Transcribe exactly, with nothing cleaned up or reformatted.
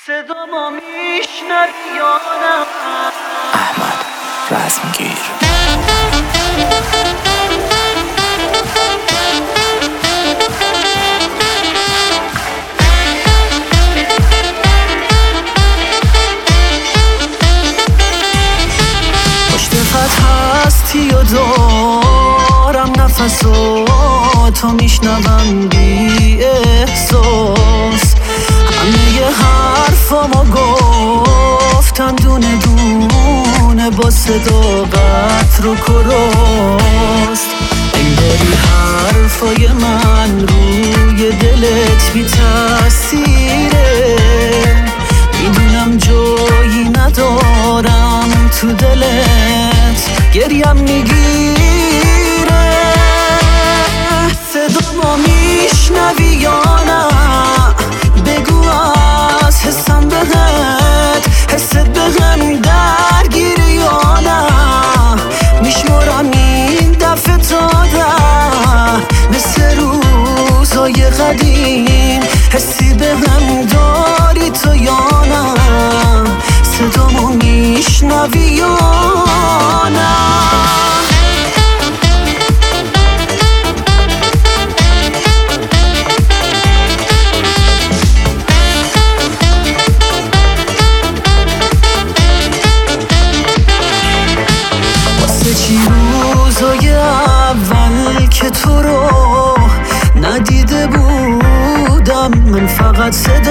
صدامو میشنوی یا نه؟ احمد رزمگیر. پشت خط هستی و دارم نفسو تو میشنوم بی احساس. همه حرفامو گفتم دونه دونه با صداقت رو کراست. این داری حرفای من روی دلت بی تأثیره، میدونم جایی ندارم تو دلت، گریم میگیره. صدامو میشنوی یا نه؟ بگو از حسم بهت، حست بهم درگیره یا نه؟ میشمارم این دفعه تا ده، مثل روزای قدیم، حسی بهم داری تو یا نه؟ صدامو میشنوی یا نه؟ چی روزای اول که تو رو ندیده بودم، من فقط صدا